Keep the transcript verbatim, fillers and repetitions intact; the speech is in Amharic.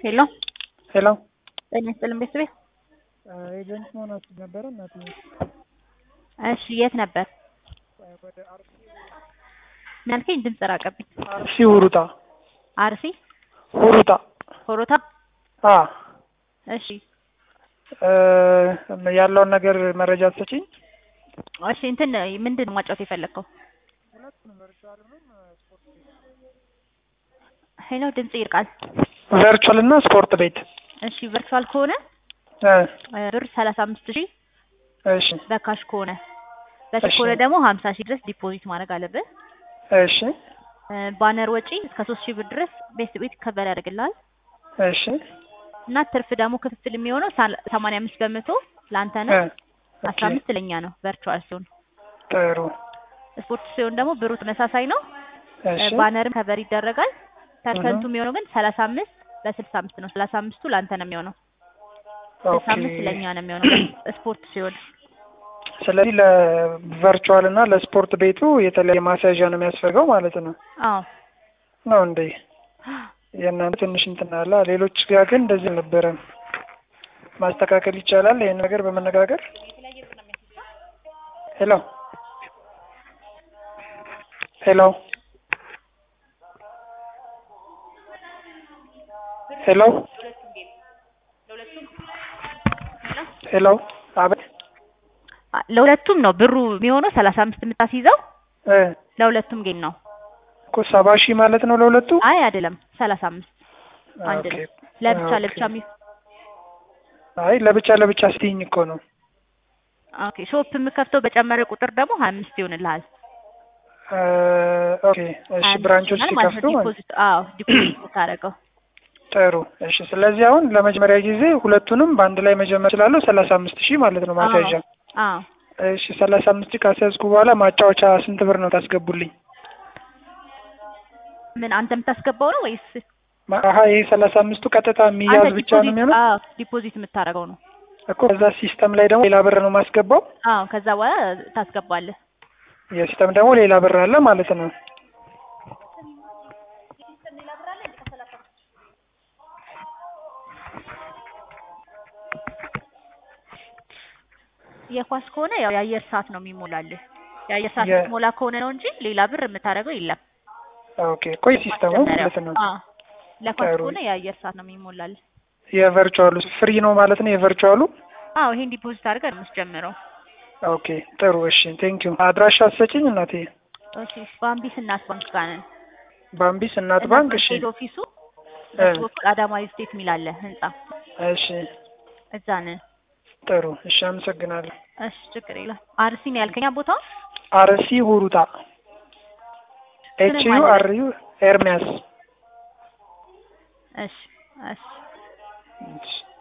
ሄሎ ሄሎ ጤና ይስጥልኝ ቤተሰቤ። ኤጀንት መሆናችሁ ነበረ እናት? እሺ የት ነበር? ምን አልከኝ? ድምጽ ራቀብኝ። አርሲ ሁሩታ። አርሲ ሁሩታ ሁሩታ። አ እሺ እ ያለውን ነገር መረጃ ትሰጪኝ? እሺ እንትን ምንድን ነው ማጫወት የፈለከው? ሄሎ ድምጽ ይርቃል። ቨርቹዋል እና ስፖርት ቤት። እሺ ቨርቹዋል ከሆነ እ ብር ሰላሳ አምስት ሺህ እሺ በካሽ ከሆነ በቼክ ከሆነ ደግሞ ሀምሳ ሺህ ድረስ ዲፖዚት ማድረግ አለብህ። እሺ ባነር ወጪ እስከ ሶስት ሺህ ብር ድረስ ቤት ቤት ከቨር ያደርግልሃል። እሺ እና ትርፍ ደግሞ ክፍፍል የሚሆነው ሰማንያ አምስት በመቶ ለአንተ ነው፣ አስራ አምስት ለኛ ነው ቨርቹዋል ሲሆን። ጥሩ። ስፖርት ሲሆን ደግሞ ብሩ ተመሳሳይ ነው። እሺ ባነርም ከቨር ይደረጋል። ፐርሰንቱ የሚሆነው ግን ሰላሳ አምስት በስልሳ አምስት ነው። ሰላሳ አምስቱ ለአንተ ነው የሚሆነው፣ ስልሳ አምስት ለኛ ነው የሚሆነው ስፖርት ሲሆን። ስለዚህ ለቨርቹዋል እና ለስፖርት ቤቱ የተለያየ ማስያዣ ነው የሚያስፈልገው ማለት ነው? አዎ ነው እንዴ? የእናንተ ትንሽ እንትን አለ። ሌሎች ጋር ግን እንደዚህ አልነበረም። ማስተካከል ይቻላል ይሄን ነገር በመነጋገር? ሄሎ ሄሎ ሄሎ ሄሎ አቤት። ለሁለቱም ነው ብሩ የሚሆነው ሰላሳ አምስት የምታስይዘው እ ለሁለቱም ጌም ነው እኮ ሰባ ሺህ ማለት ነው ለሁለቱ? አይ አይደለም ሰላሳ አምስት አንድ ነው። ለብቻ ለብቻ ሚ አይ ለብቻ ለብቻ ስትይኝ እኮ ነው። ኦኬ ሾፕ የምከፍተው በጨመረ ቁጥር ደግሞ ሀያ አምስት ይሆንልሃል። እ ኦኬ እሺ ብራንቾች ሲከፍቱ ዲፖዚት አዎ ዲፖዚት ታደርገው። ጥሩ እሺ። ስለዚህ አሁን ለመጀመሪያ ጊዜ ሁለቱንም በአንድ ላይ መጀመር እችላለሁ። ሰላሳ አምስት ሺህ ማለት ነው ማስያዣ? አዎ እሺ ሰላሳ አምስት ሺህ ካስያዝኩ በኋላ ማጫወቻ ስንት ብር ነው ታስገቡልኝ? ምን አንተ የምታስገባው ነው ወይስ? አሀ ይሄ ሰላሳ አምስቱ ቀጥታ የሚያዝ ብቻ ነው የሚሆነው? አዎ ዲፖዚት የምታደርገው ነው እኮ። ከዛ ሲስተም ላይ ደግሞ ሌላ ብር ነው ማስገባው? አዎ ከዛ በኋላ ታስገባለህ። የሲስተም ደግሞ ሌላ ብር አለ ማለት ነው? የኳስ ከሆነ ያው የአየር ሰዓት ነው የሚሞላልህ። የአየር ሰዓት ሞላ ከሆነ ነው እንጂ ሌላ ብር የምታደርገው የለም። ኦኬ ቆይ ሲስተሙ ማለት ነው? አዎ ለኳስ ከሆነ የአየር ሰዓት ነው የሚሞላልህ። የቨርቹዋሉ ፍሪ ነው ማለት ነው? የቨርቹዋሉ አዎ ይሄን ዲፖዚት አድርገህ ነው የምትጀምረው። ኦኬ ጥሩ እሺ ቴንክ ዩ። አድራሻ አትሰጪኝ እናቴ? ኦኬ ባምቢስ እናት ባንክ ጋር ነን። ባምቢስ እናት ባንክ። እሺ ሄድ ኦፊሱ በኩል አዳማ ስቴት የሚል አለ ህንጻ። እሺ እዛ ነን። ጥሩ እሺ አመሰግናለሁ። እሺ ችግር የለም። አርሲ ነው ያልከኝ ቦታው? አርሲ ሁሩታ። ኤች ዩ አር ዩ ኤርሚያስ። እሺ እሺ